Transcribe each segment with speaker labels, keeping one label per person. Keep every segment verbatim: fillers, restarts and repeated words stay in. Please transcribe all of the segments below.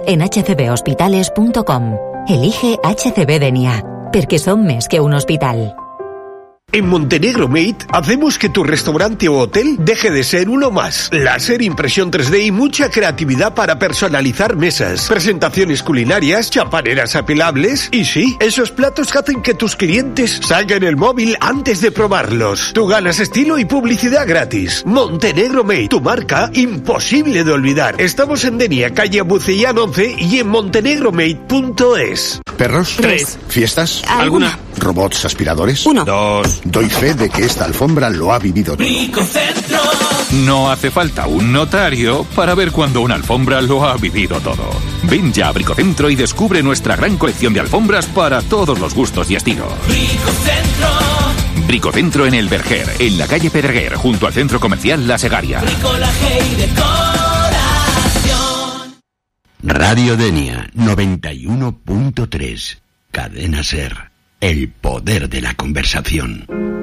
Speaker 1: en h c b hospitales punto com. Elige H C B Denia, perquè som més que un hospital.
Speaker 2: En Montenegro Mate hacemos que tu restaurante o hotel deje de ser uno más. Láser, impresión tres D y mucha creatividad para personalizar mesas, presentaciones culinarias, chapaneras apelables y sí, esos platos que hacen que tus clientes salgan el móvil antes de probarlos. Tú ganas estilo y publicidad gratis. Montenegro Mate, tu marca imposible de olvidar. Estamos en Denia, calle Bucellán once y en montenegromate punto es.
Speaker 3: ¿Perros?
Speaker 4: Tres.
Speaker 3: ¿Fiestas?
Speaker 4: ¿Alguna?
Speaker 3: ¿Robots aspiradores?
Speaker 4: Uno. Dos.
Speaker 3: Doy fe de que esta alfombra lo ha vivido todo.
Speaker 5: Bricocentro. No hace falta un notario para ver cuando una alfombra lo ha vivido todo. Ven ya a Bricocentro y descubre nuestra gran colección de alfombras para todos los gustos y estilos. Bricocentro. Bricocentro en El Verger, en la calle Pedreguer, junto al centro comercial La Segaria. Bricolaje y decoración.
Speaker 6: Radio Denia noventa y uno punto tres. Cadena Ser. El poder de la conversación.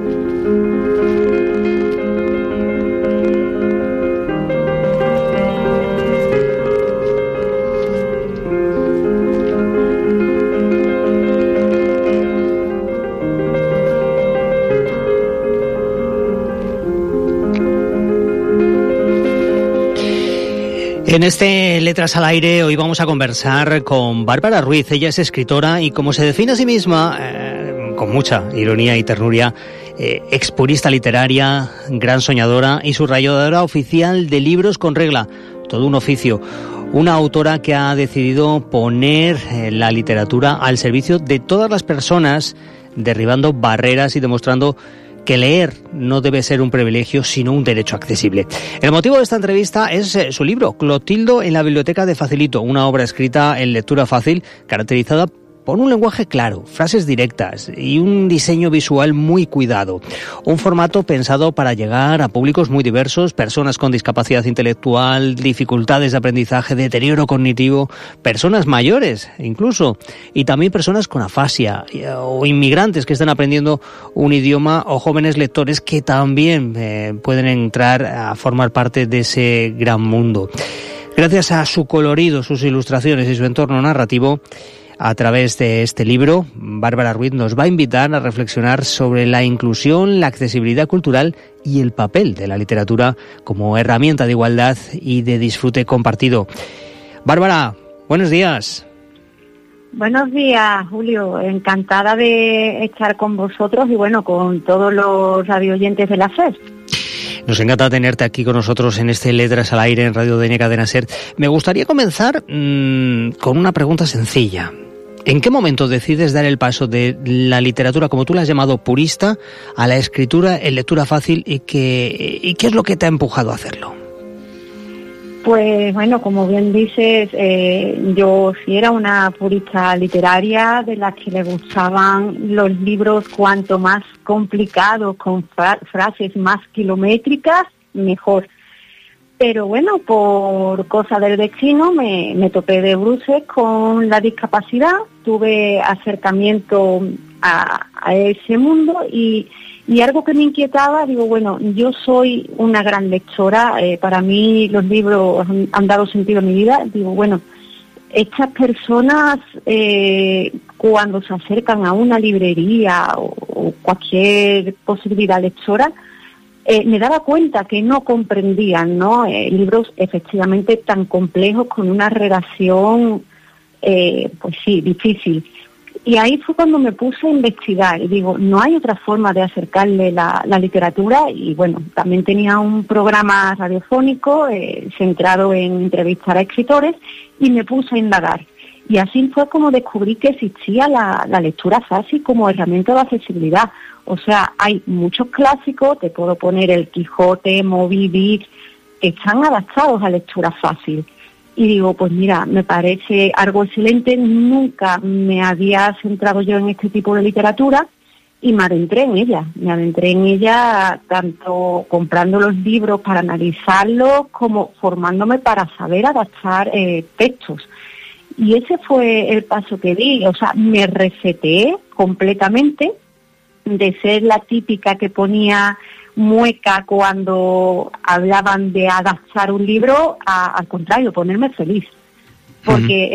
Speaker 7: En este Letras al Aire hoy vamos a conversar con Bárbara Ruiz. Ella es escritora y, como se define a sí misma, eh, con mucha ironía y ternuria, eh, expurista literaria, gran soñadora y subrayadora oficial de libros con regla, todo un oficio. Una autora que ha decidido poner eh, la literatura al servicio de todas las personas, derribando barreras y demostrando que leer no debe ser un privilegio, sino un derecho accesible. El motivo de esta entrevista es eh, su libro, Clotildo en la biblioteca de Facilito, una obra escrita en lectura fácil, caracterizada por un lenguaje claro, frases directas y un diseño visual muy cuidado. Un formato pensado para llegar a públicos muy diversos, personas con discapacidad intelectual, dificultades de aprendizaje, deterioro cognitivo, personas mayores incluso, y también personas con afasia o inmigrantes que están aprendiendo un idioma, o jóvenes lectores que también eh, pueden entrar a formar parte de ese gran mundo. Gracias a su colorido, sus ilustraciones y su entorno narrativo, a través de este libro, Bárbara Ruiz nos va a invitar a reflexionar sobre la inclusión, la accesibilidad cultural y el papel de la literatura como herramienta de igualdad y de disfrute compartido. Bárbara, buenos días.
Speaker 8: Buenos días, Julio. Encantada de estar con vosotros y, bueno, con todos los radioyentes de la F E S.
Speaker 7: Nos encanta tenerte aquí con nosotros en este Letras al Aire en Radio Denia Cadena Ser. Me gustaría comenzar mmm, con una pregunta sencilla. ¿En qué momento decides dar el paso de la literatura, como tú la has llamado, purista, a la escritura en lectura fácil, y qué, y qué es lo que te ha empujado a hacerlo?
Speaker 8: Pues bueno, como bien dices, eh, yo sí era una purista literaria de las que le gustaban los libros cuanto más complicados, con fra- frases más kilométricas, mejor. Pero bueno, por cosa del destino me, me topé de bruces con la discapacidad, tuve acercamiento a, a ese mundo y, y algo que me inquietaba, digo, bueno, yo soy una gran lectora, eh, para mí los libros han, han dado sentido a mi vida, digo, bueno, estas personas eh, cuando se acercan a una librería o, o cualquier posibilidad lectora, Eh, me daba cuenta que no comprendían, ¿no? Eh, libros efectivamente tan complejos, con una redacción, eh, pues sí, difícil. Y ahí fue cuando me puse a investigar y digo, no hay otra forma de acercarle la, la literatura. Y bueno, también tenía un programa radiofónico eh, centrado en entrevistar a escritores y me puse a indagar. Y así fue como descubrí que existía la, la lectura fácil como herramienta de accesibilidad. O sea, hay muchos clásicos, te puedo poner El Quijote, Moby Dick, que están adaptados a lectura fácil. Y digo, pues mira, me parece algo excelente, nunca me había centrado yo en este tipo de literatura y me adentré en ella. Me adentré en ella tanto comprando los libros para analizarlos como formándome para saber adaptar eh, textos. Y ese fue el paso que di, o sea, me reseteé completamente de ser la típica que ponía mueca cuando hablaban de adaptar un libro, a, al contrario, ponerme feliz. Porque